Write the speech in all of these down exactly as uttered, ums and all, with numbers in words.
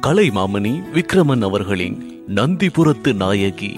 கலைமாமணி விக்ரமன் அவர்களின் நந்திபுரத்து நாயகி.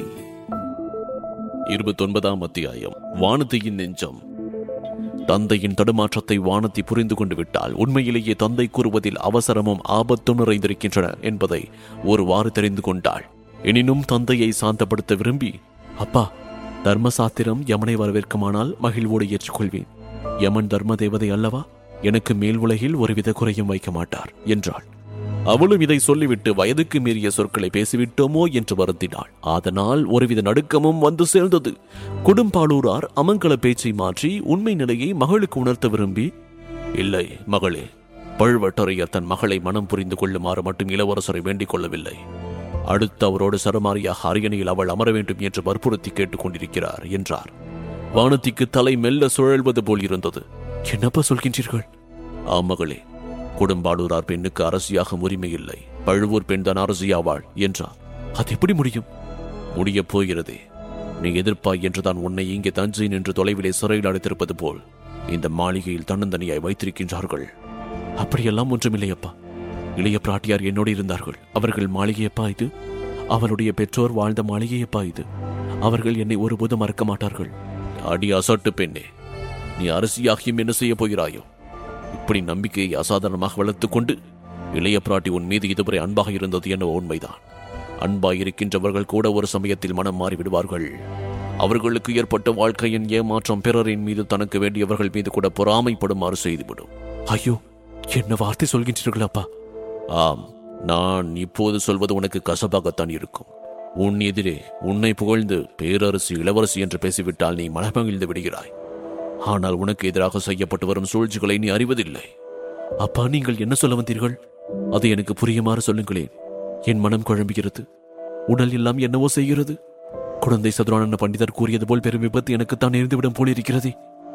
இருபத்தி ஒன்பதாம் அத்தியாயம். வானதியின் நெஞ்சம். தந்தையின் தடுமாற்றத்தை வானதி புரிந்து கொண்டு விட்டால் உண்மையிலேயே தந்தை கூறுவதில் அவசரமும் ஆபத்தும் நிறைந்திருக்கின்றன என்பதை ஒருவாறு தெரிந்து கொண்டாள். எனினும் தந்தையை சாந்தப்படுத்த விரும்பி, அப்பா, தர்மசாத்திரம் யமனை வரவேற்குமானால் மகிழ்வோடு ஏற்றுக்கொள்வேன். யமன் தர்ம தேவதை அல்லவா? எனக்கு மேல் உலகில் ஒருவித குறையும் வைக்க மாட்டார் என்றாள். அவளும் இதை சொல்லிவிட்டு வயதுக்கு மீறிய சொற்களை பேசிவிட்டோமோ என்று வருந்தினாள். அதனால் ஒருவித நடுக்கமும் வந்து சேர்ந்தது. கொடும்பாளூரார் அமங்கல பேச்சை மாற்றி உண்மை நிலையை மகளுக்கு உணர்த்த விரும்பி, இல்லை மகளே, பழுவட்டரையர் தன் மகளை மனம் புரிந்து கொள்ளுமாறு மட்டும் இளவரசரை வேண்டிக் கொள்ளவில்லை. அடுத்து அவரோடு சரமாரியாக அரியணையில் அவள் அமர வேண்டும் என்று வற்புறுத்தி கேட்டுக் கொண்டிருக்கிறார் என்றார். வானதிக்கு தலை மெல்ல சுழல்வது போல் இருந்தது. என்னப்பா சொல்கின்றீர்கள்? ஆம் மகளே, கொடும்பாளூரார் பெண்ணுக்கு அரசியாக உரிமை இல்லை. பழுவூர் பெண் தான் அரசியாவாள் என்றார். அது எப்படி முடியும்? முடியப் போகிறதே. நீ எதிர்ப்பாய் என்றுதான் உன்னை இங்கே தஞ்சை நின்று தொலைவிலே சிறையில் அடைத்திருப்பது போல் இந்த மாளிகையில் தன்னந்தனியாய் வைத்திருக்கின்றார்கள். அப்படியெல்லாம் ஒன்றுமில்லையப்பா. இளைய பிராட்டியார் என்னோடு இருந்தார்கள். அவர்கள் மாளிகையப்பா இது. அவளுடைய பெற்றோர் வாழ்ந்த மாளிகையப்பா இது. அவர்கள் என்னை ஒருபோதும் மறக்க மாட்டார்கள். அடி அசட்டு பெண்ணே, நீ அரசியாகியும் என்ன செய்ய போகிறாயோ? இப்படி நம்பிக்கையை அசாதாரணமாக வளர்த்துக் கொண்டு இளைய பிராட்டி உன் மீது இதுவரை அன்பாக இருந்தது என்ன உண்மைதான். அன்பாய் இருக்கின்றவர்கள் கூட ஒரு சமயத்தில் மனம் மாறி விடுவார்கள். அவர்களுக்கு ஏற்பட்ட வாழ்க்கையின் ஏமாற்றம் பிறரின் மீது தனக்கு வேண்டியவர்கள் மீது கூட பொறாமைப்படுமாறு செய்துவிடும். ஐயோ, என்ன வார்த்தை சொல்கின்றீர்கள் அப்பா? ஆம், நான் இப்போது சொல்வது உனக்கு கசப்பாகத்தான் இருக்கும். உன் எதிரே உன்னை புகழ்ந்து பேரரசி இளவரசி என்று பேசிவிட்டால் நீ மனமகிழ்ந்து விடுகிறாய். ஆனால் உனக்கு எதிராக செய்யப்பட்டு வரும் சூழ்ச்சிகளை நீ அறிவதில்லை. அப்பா, நீங்கள் என்ன சொல்ல வந்தீர்கள்? அதை எனக்கு புரியுமாறு சொல்லுங்களேன். என் மனம் குழம்புகிறது. உடல் எல்லாம் என்னவோ செய்கிறது. குழந்தை சதுரானன பண்டிதர் கூறியது போல் பெரும் விபத்து எனக்குத்தான் நேர்ந்துவிடும் போல் இருக்கிறதே.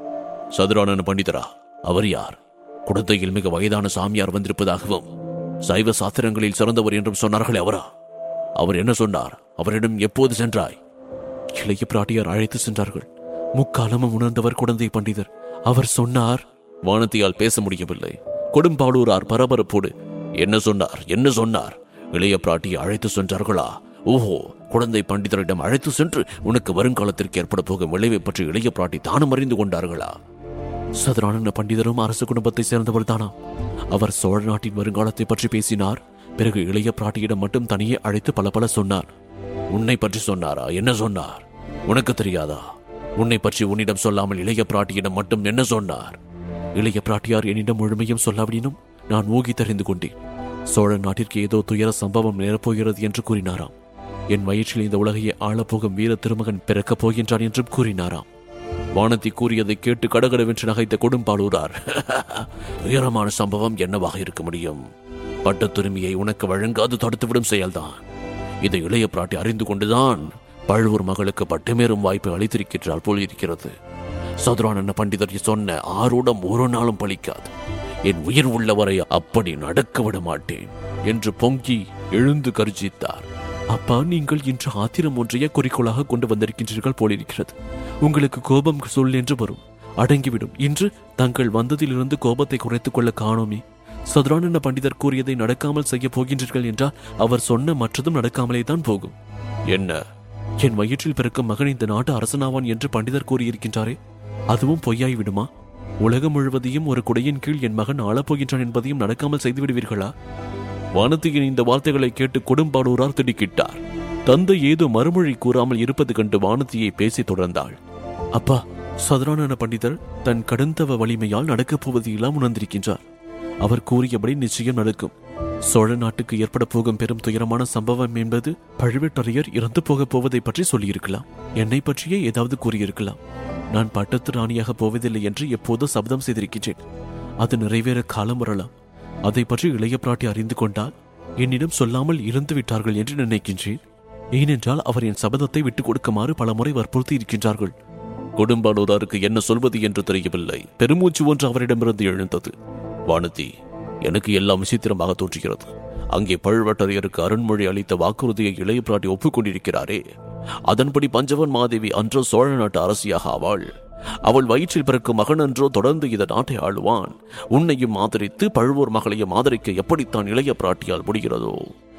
சதுரானன பண்டிதரா? அவர் யார்? குழந்தையில் மிக வயதான சாமியார் வந்திருப்பதாகவும் சைவ சாஸ்திரங்களில் சிறந்தவர் என்றும் சொன்னார்களே, அவரா? அவர் என்ன சொன்னார்? அவரிடம் எப்போது சென்றாய்? இளைய பிராட்டியார் அழைத்து சென்றார்கள். முக்காலமும் உணர்ந்தவர் குழந்தை பண்டிதர். அவர் சொன்னார். வானதியால் பேச முடியவில்லை. கொடும்பாளூரார் பரபரப்போடு, என்ன சொன்னார்? என்ன சொன்னார்? இளைய பிராட்டியை அழைத்து சென்றார்களா? ஓஹோ, குழந்தை பண்டிதரிடம் அழைத்து சென்று உனக்கு வருங்காலத்திற்கு ஏற்பட போகும் விளைவை பற்றி இளைய பிராட்டி தானும் அறிந்து கொண்டார்களா? சதுரானன பண்டிதரும் அரசு குடும்பத்தை சேர்ந்தவர் தானா? அவர் சோழ நாட்டின் வருங்காலத்தை பற்றி பேசினார். பிறகு இளைய பிராட்டியிடம் மட்டும் தனியே அழைத்து பல பல சொன்னார். உன்னை பற்றி சொன்னாரா? என்ன சொன்னார்? உனக்கு தெரியாதா? உன்னை பற்றி உன்னிடம் சொல்லாமல் இளைய பிராட்டியிடம் மட்டும் என்ன சொன்னார்? இளைய பிராட்டியார் என்னிடம் முழுமையும் சொல்லாவிடனும் நான் ஊகி தெரிந்து கொண்டேன். சோழ நாட்டிற்கு ஏதோ துயர சம்பவம் நேரப்போகிறது என்று கூறினாராம். என் வயிற்றில் இந்த உலகையை ஆளப்போகும் வீர திருமகன் பிறக்கப் போகின்றான் என்றும் கூறினாராம். வானதி கூறியதை கேட்டு கடகடவென்று நகைத்த கொடும்பாளூரார், உயரமான சம்பவம் என்னவாக இருக்க முடியும்? பட்டத்துரிமையை உனக்கு வழங்காது தடுத்துவிடும் செயல்தான். இதை இளைய பிராட்டி அறிந்து கொண்டுதான் பழுவூர் மகளுக்கு பட்டமேறும் வாய்ப்பை அளித்திருக்கிறாள் போல் இருக்கிறது. சதுரானன பண்டிதர் சொன்ன ஆரூடம் ஒரு நாளும் பலிக்காது. என் உயிர் உள்ளவரை அப்படி நடக்க விட மாட்டேன் என்று பொங்கி எழுந்து கர்ஜித்தார். அப்பா, நீங்கள் இன்று ஆத்திரம் ஒன்றைய குறிக்கோளாக கொண்டு வந்திருக்கின்றீர்கள் போலிருக்கிறது. உங்களுக்கு கோபம் சொல் என்று வரும், அடங்கிவிடும். இன்று தங்கள் வந்ததிலிருந்து கோபத்தை குறைத்துக் கொள்ள காணோமே. சதுரானன பண்டிதர் கூறியதை நடக்காமல் செய்ய போகின்றீர்கள் என்றால் அவர் சொன்ன மற்றதும் நடக்காமலே தான் போகும். என்ன? என் வயிற்றில் பிறக்கும் மகன் இந்த நாட்டு அரசனாவான் என்று பண்டிதர் கூறியிருக்கின்றாரே, அதுவும் பொய்யாய் விடுமா? உலகம் முழுவதையும் ஒரு குடையின் கீழ் என் மகன் ஆளப்போகின்றான் என்பதையும் நடக்காமல் செய்து விடுவீர்களா? வானதியின் இந்த வார்த்தைகளை கேட்டு கொடும்பாளூரார் திடுக்கிட்டார். தந்தை ஏதோ மறுமொழி கூறாமல் இருப்பது கண்டு வானதியை பேசி தொடர்ந்தாள். அப்பா, சதுரானன பண்டிதர் தன் கடுந்தவ வலிமையால் நடக்கப் போவது எல்லாம் உணர்ந்திருக்கின்றார். அவர் கூறியபடி நிச்சயம் நடக்கும். சோழ நாட்டுக்கு ஏற்பட போகும் பெரும் துயரமான சம்பவம் என்பது பழுவேட்டரையர் இறந்து போகப் போவதை பற்றி சொல்லியிருக்கலாம். என்னை பற்றியே ஏதாவது கூறியிருக்கலாம். நான் பட்டத்து ராணியாக போவதில்லை என்று எப்போதோ சபதம் செய்திருக்கின்றேன். அது நிறைவேற காலம் வரலாம். அதை பற்றி இளைய பிராட்டி அறிந்து கொண்டால் என்னிடம் சொல்லாமல் இறந்து விட்டார்கள் என்று நினைக்கின்றேன். ஏனென்றால் அவர் என் சபதத்தை விட்டுக் கொடுக்குமாறு பல முறை வற்புறுத்தி இருக்கின்றார்கள். கொடும்பாளூராருக்கு என்ன சொல்வது என்று தெரியவில்லை. பெருமூச்சு ஒன்று அவரிடமிருந்து எழுந்தது. வானதி, எனக்கு எல்லாம் விசித்திரமாக தோன்றுகிறது. அங்கே பழுவேட்டரையருக்கு அருண்மொழி அளித்த வாக்குறுதியை இளைய பிராட்டி ஒப்புக்கொண்டிருக்கிறாரே, அதன்படி பஞ்சவன் மாதேவி அன்றோ சோழ நாட்டு அரசியாக ஆவாள். அவள் வயிற்றில் பிறக்கும் மகன் என்றோ தொடர்ந்து இந்த நாட்டை ஆளுவான். உன்னையும் ஆதரித்து பழுவூர் மகளையும் ஆதரிக்க எப்படித்தான் இளைய பிராட்டியால் முடிகிறதோ?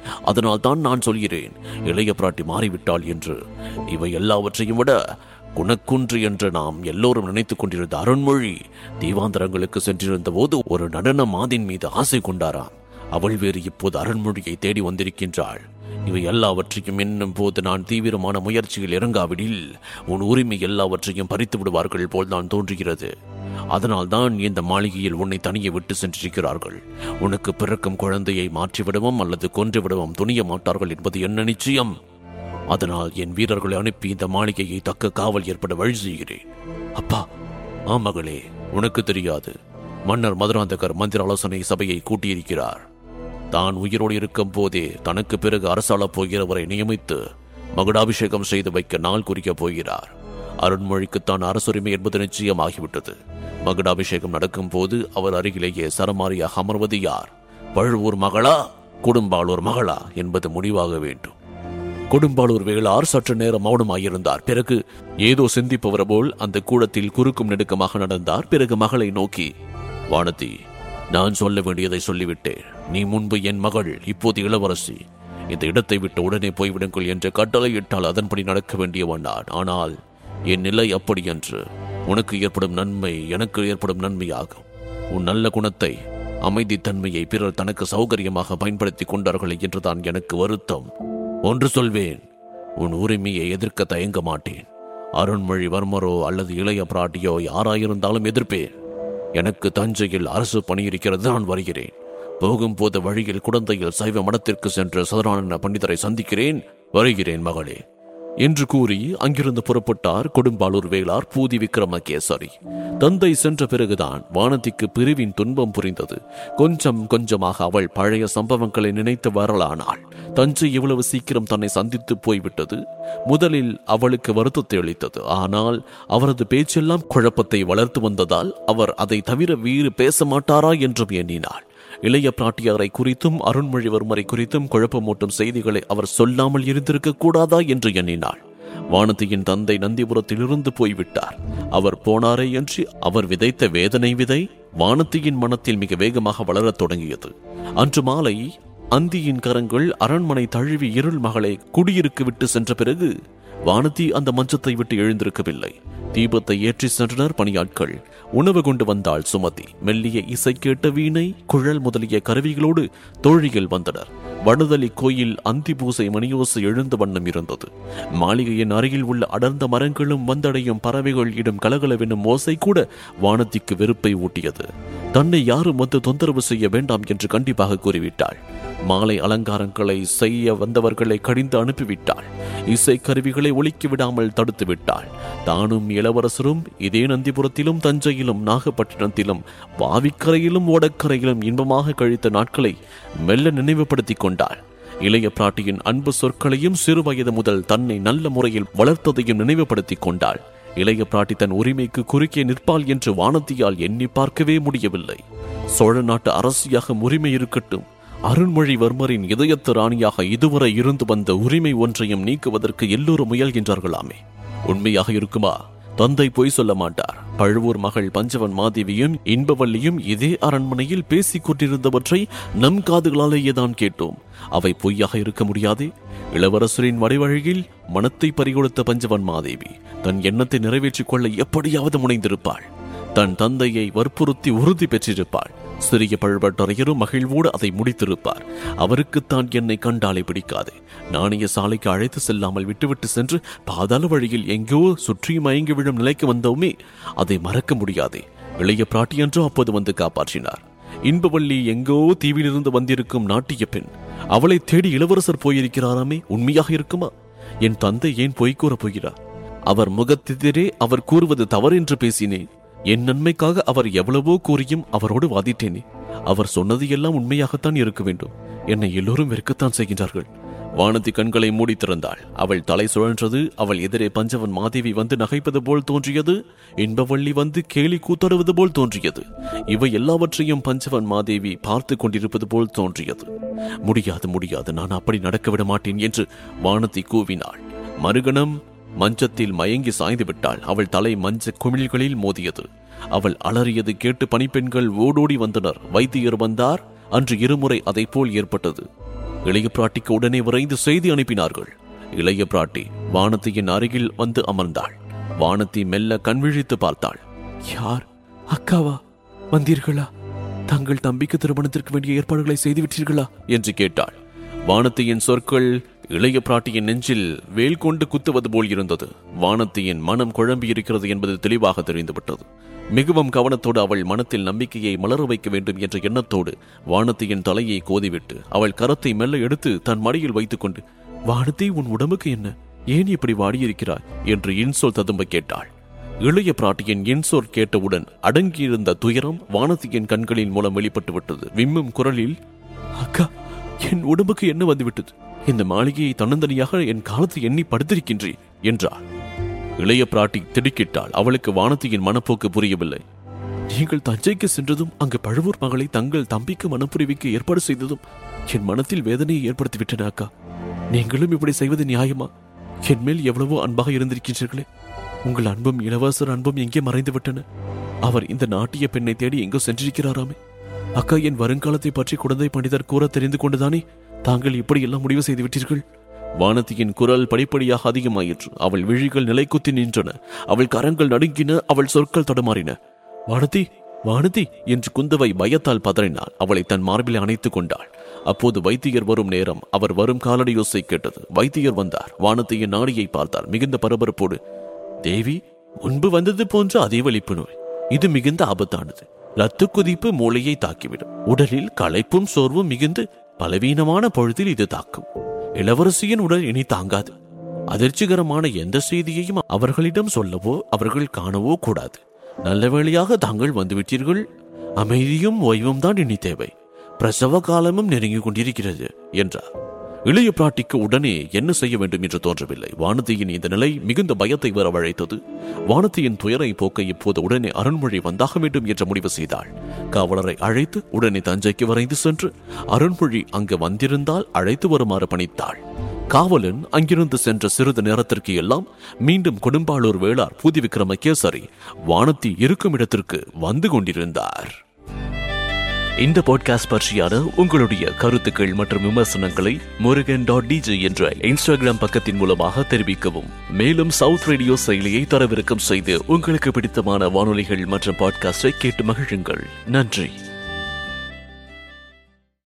அதனால் தான் நான் சொல்கிறேன், இளைய பிராட்டி மாறிவிட்டாள் என்று. இவை எல்லாவற்றையும் விட குணக்குன்று என்று நாம் எல்லோரும் நினைத்துக் கொண்டிருந்த அருண்மொழி தீவாந்தரங்களுக்கு சென்றிருந்த போது ஒரு நடன மாதின் மீது ஆசை கொண்டாராம். அவள் வேறு இப்போது அருண்மொழியை தேடி வந்திருக்கின்றாள். இவை எல்லாவற்றையும் என்னும் போது நான் தீவிரமான முயற்சியில் இறங்காவிடில் உன் உரிமை எல்லாவற்றையும் பறித்து விடுவார்கள் போல் நான் தோன்றுகிறது. அதனால் தான் இந்த மாளிகையில் உன்னை தனியே விட்டு சென்றிருக்கிறார்கள். உனக்கு பிறக்கும் குழந்தையை மாற்றிவிடவும் அல்லது கொன்றுவிடவும் துணிய மாட்டார்கள் என்பது என்ன நிச்சயம்? அதனால் என் வீரர்களை அனுப்பி இந்த மாளிகையை தக்க காவல் ஏற்பட வழி செய்கிறேன். அப்பா, ஆமகளே, உனக்கு தெரியாது, மன்னர் மதுராந்தகர் மந்திர ஆலோசனை சபையை கூட்டியிருக்கிறார். தான் உயிரோடு இருக்கும் போதே தனக்கு பிறகு அரசாளப் போகிறவரை நியமித்து மகுடாபிஷேகம் செய்து வைக்க நாள் குறிக்கப் போகிறார். அருண்மொழிக்குத்தான் அரசுரிமை என்பது நிச்சயமாகிவிட்டது. மகுடாபிஷேகம் நடக்கும் போது அவர் அருகிலேயே சரமாரியாக அமர்வது யார்? பழுவூர் மகளா, கொடும்பாளூர் மகளா என்பது முடிவாக வேண்டும். கொடும்பாளூர் வேளார் சற்று நேரம் மௌனமாயிருந்தார். பிறகு ஏதோ சிந்திப்பவர் போல் அந்த கூடத்தில் குறுக்கும் நெடுக்கமாக நடந்தார். பிறகு மகளை நோக்கி, வானதி, நான் சொல்ல வேண்டியதை சொல்லிவிட்டேன். நீ முன்பு என் மகள், இப்போது இளவரசி. இந்த இடத்தை விட்டு உடனே போய்விடுங்கள் என்று கட்டளையிட்டால் அதன்படி நடக்க வேண்டியவன் நான். ஆனால் என் நிலை அப்படி என்று. உனக்கு ஏற்படும் நன்மை எனக்கு ஏற்படும் நன்மையாகும். உன் நல்ல குணத்தை, அமைதி தன்மையை பிறர் தனக்கு சௌகரியமாக பயன்படுத்தி கொண்டார்களே என்றுதான் எனக்கு வருத்தம். ஒன்று சொல்வேன், உன் உரிமையை எதிர்க்க தயங்க மாட்டேன். அருண்மொழிவர்மரோ அல்லது இளைய பிராட்டியோ யாராயிருந்தாலும் எதிர்ப்பேன். எனக்கு தஞ்சையில் அரசு பணியிருக்கிறது, நான் வருகிறேன். போகும்போது வழியில் குடந்தையில் சைவ மடத்திற்கு சென்று சதுரானன பண்டிதரை சந்திக்கிறேன். வருகிறேன் மகளே என்று கூறி அங்கிருந்து புறப்பட்டார் கொடும்பாளூர் வேளார் பூதி விக்ரமகேசரி. தந்தை சென்ற பிறகுதான் வானதிக்கு பிரிவின் துன்பம் புரிந்தது. கொஞ்சம் கொஞ்சமாக அவள் பழைய சம்பவங்களை நினைத்து வரலானாள். தஞ்சை இவ்வளவு சீக்கிரம் தன்னை சந்தித்து போய்விட்டது முதலில் அவளுக்கு வருத்தத்தை அளித்தது. ஆனால் அவரது பேச்செல்லாம் குழப்பத்தை வளர்த்து வந்ததால் அவர் அதை தவிர வேறு பேச மாட்டாரா என்றும் எண்ணினாள். இளைய பிராட்டியாரை குறித்தும் அருண்மொழிவர்மரை குறித்தும் குழப்பமூட்டும் செய்திகளை அவர் சொல்லாமல் இருந்திருக்க கூடாதா என்று எண்ணினாள். வானதியின் தந்தை நந்திபுரத்திலிருந்து போய்விட்டார். அவர் போனாரே என்று அவர் விதைத்த வேதனை விதை வானதியின் மனத்தில் மிக வேகமாக வளரத் தொடங்கியது. அன்று மாலை அந்தியின் கரங்கள் அரண்மனை தழுவி இருள் மகளை குடியிருக்க விட்டு சென்ற பிறகு வானதி அந்த மஞ்சத்தை விட்டு எழுந்திருக்கவில்லை. தீபத்தை ஏற்றி சென்றனர் பணியாட்கள். உணவு கொண்டு வந்தாள் சுமதி. மெல்லிய இசை கேட்ட வீணை, குழல் முதலிய கருவிகளோடு தோழிகள் வந்தனர். வடுதலி கோயில் அந்தி பூசை மணியோசை எழுந்த வண்ணம் இருந்தது. மாளிகையின் அருகில் உள்ள அடர்ந்த மரங்களும் வந்தடையும் பறவைகள் இடும் கலகலவெனும் ஓசை கூட வானதிக்கு வெறுப்பை ஊட்டியது. தன்னை யாரும் வந்து தொந்தரவு செய்ய வேண்டாம் என்று கண்டிப்பாக கூறிவிட்டாள். மாலை அலங்காரங்களை செய்ய வந்தவர்களை கடிந்து அனுப்பிவிட்டாள். இசை கருவிகளை ஒலிக்க விடாமல் தடுத்து விட்டாள். தானும் இளவரசரும் இதே நந்திபுரத்திலும் தஞ்சையிலும் நாகப்பட்டினத்திலும் பாவிக்கரையிலும் ஓடக்கரையிலும் இன்பமாக கழித்த நாட்களை மெல்ல நினைவுபடுத்திக் கொண்டாள். இளைய பிராட்டியின் அன்பு சொற்களையும் சிறு வயது முதல் தன்னை நல்ல முறையில் வளர்த்ததையும் நினைவுபடுத்திக் கொண்டாள். இளைய பிராட்டி தன் உரிமைக்கு குறுக்கே நிற்பாள் என்று வானதியால் எண்ணி பார்க்கவே முடியவில்லை. சோழ நாட்டு அரசியாக உரிமை இருக்கட்டும், அருண்மொழிவர்மரின் இதயத்து ராணியாக இதுவரை இருந்து வந்த உரிமை ஒன்றையும் நீக்குவதற்கு எல்லோரும் முயல்கின்றார்களாமே. உண்மையாக இருக்குமா? தந்தை பொய் சொல்ல மாட்டார். பழுவூர் மகள் பஞ்சவன் மாதேவியும் இன்பவல்லியும் இதே அரண்மனையில் பேசிக் கொண்டிருந்தவற்றை நம் காதுகளாலேயேதான் கேட்டோம். அவை பொய்யாக இருக்க முடியாதே. இளவரசரின் வடிவழியில் மனத்தை பறிகொடுத்த பஞ்சவன் மாதேவி தன் எண்ணத்தை நிறைவேற்றிக் கொள்ள எப்படியாவது முனைந்திருப்பாள். தன் தந்தையை வற்புறுத்தி உறுதி பெற்றிருப்பாள். சிறிய பழுவட்டரையரும் மகிழ்வோடு அதை முடித்திருப்பார். அவருக்குத்தான் என்னை கண்டாலே பிடிக்காது. நாணய சாலைக்கு அழைத்து செல்லாமல் விட்டுவிட்டு சென்று பாதாள வழியில் எங்கோ சுற்றி மயங்கி விழும் நிலைக்கு வந்தோமே, அதை மறக்க முடியாதே. இளைய பிராட்டி என்றோ அப்போது வந்து காப்பாற்றினார். இன்பவல்லி எங்கோ தீவிலிருந்து வந்திருக்கும் நாட்டிய பெண். அவளை தேடி இளவரசர் போயிருக்கிறாராமே, உண்மையாக இருக்குமா? என் தந்தை ஏன் பொய் கூறப் போகிறார்? அவர் முகத்தெதிரே அவர் கூறுவது தவறென்று பேசினேன். என் நன்மைக்காக அவர் எவ்வளவோ கூறியும் அவரோடு வாதிட்டேனே. அவர் சொன்னது எல்லாம் உண்மையாகத்தான் இருக்க வேண்டும். என்னை எல்லோரும் வெறுக்கத்தான் செய்கின்றார்கள். வானதி கண்களை மூடி திறந்தாள். அவள் தலை சுழன்றது. அவள் எதிரே பஞ்சவன் மாதேவி வந்து நகைப்பது போல் தோன்றியது. இன்பவள்ளி வந்து கேலி கூத்தாடுவது போல் தோன்றியது. இவை எல்லாவற்றையும் பஞ்சவன் மாதேவி பார்த்து கொண்டிருப்பது போல் தோன்றியது. முடியாது முடியாது, நான் அப்படி நடக்க விட மாட்டேன் என்று வானதி கூவினாள். மறுகணம் மஞ்சத்தில் மயங்கி சாய்ந்து விட்டாள். அவள் தலை மஞ்ச குமிழ்களில் மோதியது. அவள் அலறியது கேட்டு பணிப்பெண்கள் ஓடோடி வந்தனர். வைத்தியர் வந்தார். அன்று இருமுறை அதை போல் ஏற்பட்டது. இளைய பிராட்டிக்கு உடனே விரைந்து செய்தி அனுப்பினார்கள். இளைய பிராட்டி வானதியின் அருகில் வந்து அமர்ந்தாள். வானதி மெல்ல கண்விழித்து பார்த்தாள். யார்? அக்காவா? வந்தீர்களா? தங்கள் தம்பிக்கு திருமணத்திற்கு வேண்டிய ஏற்பாடுகளை செய்துவிட்டீர்களா என்று கேட்டாள். வானதியின் சொற்கள் இளைய பிராட்டியின் நெஞ்சில் வேல் கொண்டு குத்துவது போல் இருந்தது. வானதியின் மனம் குழம்பி இருக்கிறது என்பது தெளிவாக தெரிந்துவிட்டது. மிகவும் கவனத்தோடு அவள் மனத்தில் நம்பிக்கையை மலர வைக்க வேண்டும் என்ற எண்ணத்தோடு வானதியின் தலையை கோதிவிட்டு அவள் கரத்தை மெல்ல எடுத்து தன் மடியில் வைத்துக் கொண்டு, வானதி, உன் உடம்புக்கு என்ன? ஏன் இப்படி வாடியிருக்கிறாய் என்று இன்சொல் ததும்ப கேட்டாள். இளைய பிராட்டியின் இன்சொல் கேட்டவுடன் அடங்கியிருந்த துயரம் வானதியின் கண்களின் மூலம் வெளிப்பட்டு விட்டது. விம்மும் குரலில், அக்கா, என் உடம்புக்கு என்ன வந்துவிட்டது? இந்த மாளிகையை தன்னந்தனியாக என் காலத்தை எண்ணி படுத்திருக்கின்றேன் என்றாள். இளைய பிராட்டி திடுக்கிட்டாள். அவளுக்கு வானதியின் மனப்போக்கு புரியவில்லை. நீங்கள் தஞ்சைக்கு சென்றதும் அங்கு பழுவூர் மகளை தங்கள் தம்பிக்கு மனப்புரிவிக்கு ஏற்பாடு செய்ததும் என் மனத்தில் வேதனையை ஏற்படுத்திவிட்டன அக்கா. நீங்களும் இப்படி செய்வது நியாயமா? என் மேல் எவ்வளவோ அன்பாக இருந்திருக்கின்றீர்களே. உங்கள் அன்பும் இளவரசர் அன்பும் எங்கே மறைந்து விட்டன? அவர் இந்த நாட்டிய பெண்ணை தேடி எங்கோ சென்றிருக்கிறாராமே. அக்கா, என் வருங்காலத்தை பற்றி குழந்தை பண்டிதர் கூற தெரிந்து கொண்டுதானே தாங்கள் இப்படியெல்லாம் முடிவு செய்து விட்டீர்கள்? வானதியின் குரல் படிப்படியாக அதிகமாயிற்று. அவள் விழிகள் நிலைக்குத்தி நின்றன. அவள் கரங்கள் நடுங்கின. அவள் சொற்கள் தடுமாறின. வானதி, வானதி என்று குந்தவை பயத்தால் பதறினாள். அவளை தன் மார்பிலை அணைத்துக் கொண்டாள். அப்போது வைத்தியர் வரும் நேரம். அவர் வரும் காலடி யோசை கேட்டது. வைத்தியர் வந்தார். வானதியின் நாடியை பார்த்தார். மிகுந்த பரபரப்போடு, தேவி, முன்பு வந்தது போன்ற அதே வலிப்பு நோய். இது மிகுந்த ஆபத்தானது. இரத்த கொதிப்பு மூளையை தாக்கிவிடும். உடலில் களைப்பும் சோர்வும் மிகுந்து பலவீனமான பொழுதில் இது தாக்கும். இளவரசியின் உடல் இனி தாங்காது. அதிர்ச்சிகரமான எந்த செய்தியையும் அவர்களிடம் சொல்லவோ அவர்கள் காணவோ கூடாது. நல்ல வேளையாக தாங்கள் வந்துவிட்டீர்கள். அமைதியும் ஓய்வும் தான் இனி தேவை. பிரசவ காலமும் நெருங்கிக் கொண்டிருக்கிறது என்றார். இளைய பிராட்டிக்கு உடனே என்ன செய்ய வேண்டும் என்று தோன்றவில்லை. வானதியின் இந்த நிலை மிகுந்த பயத்தை வரவழைத்தது. வானதியின் துயரை போக்க இப்போது உடனே அருண்மொழி வந்தாக வேண்டும் என்ற முடிவு செய்தாள். காவலரை அழைத்து உடனே தஞ்சைக்கு விரைந்து சென்று அருண்மொழி அங்கு வந்திருந்தால் அழைத்து வருமாறு பணித்தாள். காவலன் அங்கிருந்து சென்ற சிறிது நேரத்திற்கு எல்லாம் மீண்டும் கொடும்பாளூர் வேளார் பூதி விக்ரமகேசரி வானதி இருக்கும் இடத்திற்கு வந்து கொண்டிருந்தார். இந்த பாட்காஸ்ட் பற்றியான உங்களுடைய கருத்துக்கள் மற்றும் விமர்சனங்களை முருகன் டாட் டிஜே என்ற இன்ஸ்டாகிராம் பக்கத்தின் மூலமாக தெரிவிக்கவும். மேலும் சவுத் ரேடியோ செயலியை தரவிறக்கம் செய்து உங்களுக்கு பிடித்தமான வானொலிகள் மற்றும் பாட்காஸ்டை கேட்டு மகிழுங்கள். நன்றி.